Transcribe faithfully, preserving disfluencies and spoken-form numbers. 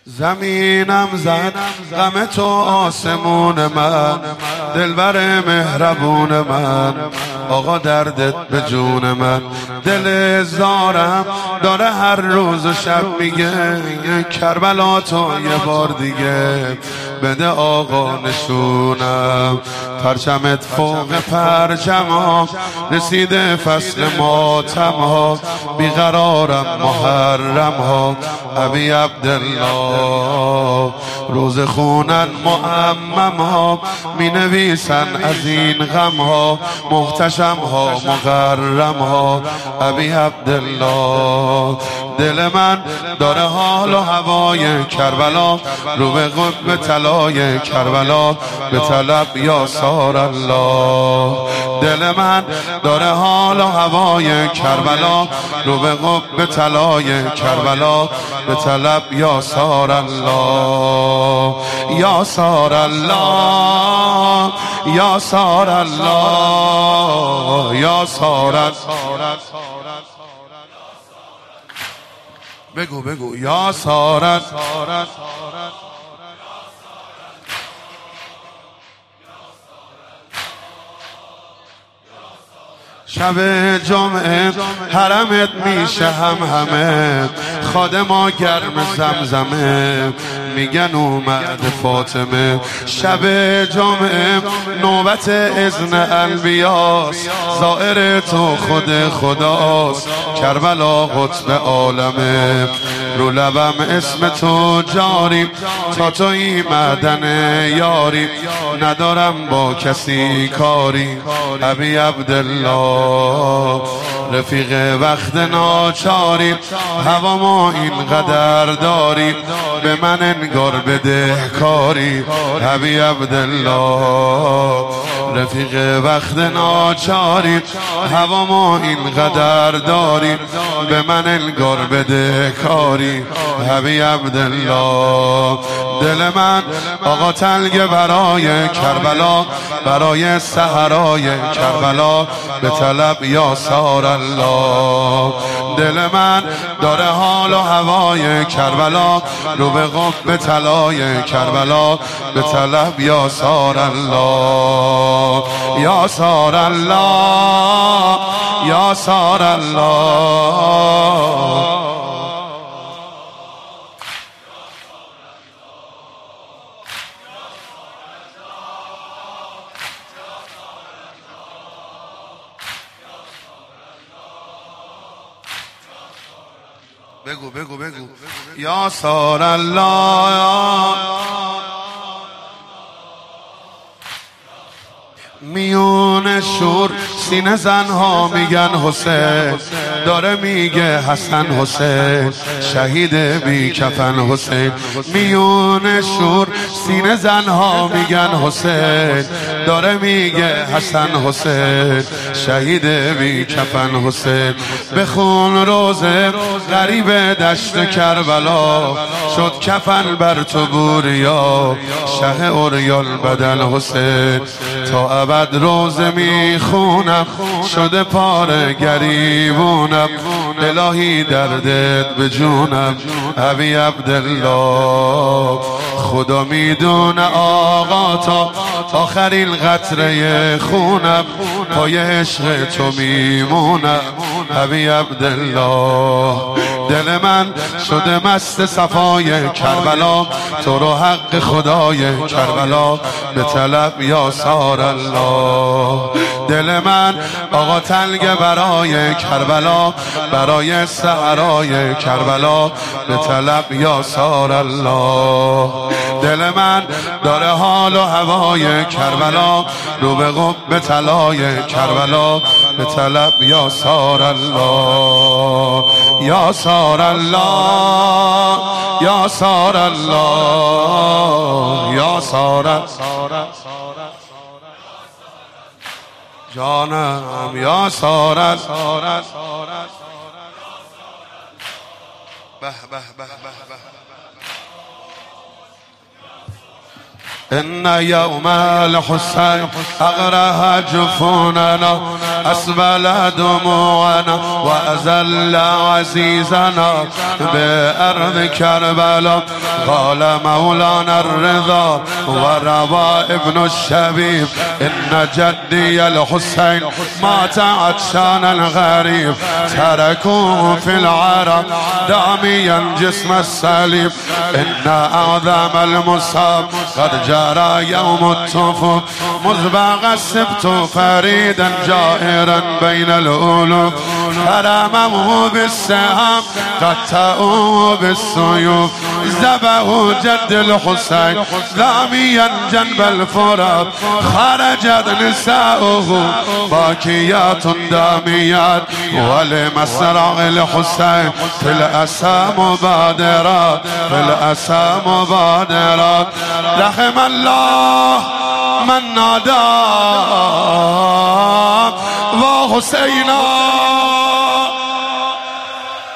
زمینم زد غم تو آسمون من، دلبر مهربون من، آقا دردت به جون من. دل زارم داره هر روز و شب میگه کربلا تو یه بار دیگه بده آقا نشونم. پرچمت فوق پرچمام رسیده فصل ماتم ها، بیقرارم محرم ها ابی عبدالله. روز خونن معمم ها می نویسن از این غم ها، محتشم ها مغرم ها ابی عبدالله. دل من داره حال و هوای کربلا، رو به قطب طلای کربلا به طلب یا سار الله. دل من داره حال و هوای کربلا، رو به قطب طلای کربلا به طلب یا سار الله. یا سار الله یا سار الله یا سار الله. بگو بگو یا سار الله. شب جمعه حرمت میشه هم همه، خادما گرم زمزمه میگن اومد فاطمه. شب جمعه نوبت اذن انبیاست، زائر تو خود خداست، کربلا قطب عالمه. رو لبم اسم تو جاری تا توی معدن یاری، ندارم با کسی کاری ابی عبدالله. رفیق وقت ناچاری هوا ما اینقدر داری، به من انگار بده کاری ابی عبدالله. رفیق وقت ناچاری هوا ما اینقدر داری، به من انگار بده کاری ابی عبدالله. دل من آقا تلگه برای کربلا، برای صحرای کربلا به طلب یا سار الله. دل من داره حال و هوای کربلا، رو به قطب طلای کربلا به طلب یا سار الله. یا سار الله یا سار الله. بگو بگو بگو یا سار الله. میون شور سینه زنها میگن حسین، داره میگه حسن حسین، شهید بی کفن حسین. میون شور سینه زنها میگن حسین، داره میگه حسن حسین، شهید بی کفن حسین. بخون روزه غریب دشت کربلا، شد کفن بر تو بوریا، شه اوریال بدن حسین. تا ابد روزه میخونم شده پاره گریبونم، الهی دردت به جونم ابی عبدالله. خدا میدونه آقا تا آخرین قطره خونم، پای عشق تو میمونم ابی عبدالله. دل من شده مست صفای کربلا، تو رو حق خدای کربلا به طلب یا سار الله. دل من آقا تلگه برای کربلا، برای صحرای کربلا به طلب یا سار الله. دل من داره حال و هوای کربلا، رو به قطب طلای کربلا به طلب یا سار الله. یا سار الله یا سار الله یا سار جانم یا سار الله. به به به به إن يوم الحسين أغرها جفوننا أسبل دموعنا وأزل عزيزنا بأرض كربلاء. قال مولانا الرضا وروى ابن الشبيب إن جدي الحسين مات عطشانا غريب، تركوه في العرب داميا جسم السليب. إن أعظم المصاب قد جرى يوم الطفوف، مذبغ السبت فريدا جائرا بين الألوف. فرموه بالسهام قطعوه بالسيوف، ذبحوا جد الحسين ذاميا جنب الفرات. خرجت نساؤه باكيات داميات، ولمسرع الحسين في الأسى مبادرات، في الأسى مبادرات. رحم الله من نادى وحسينا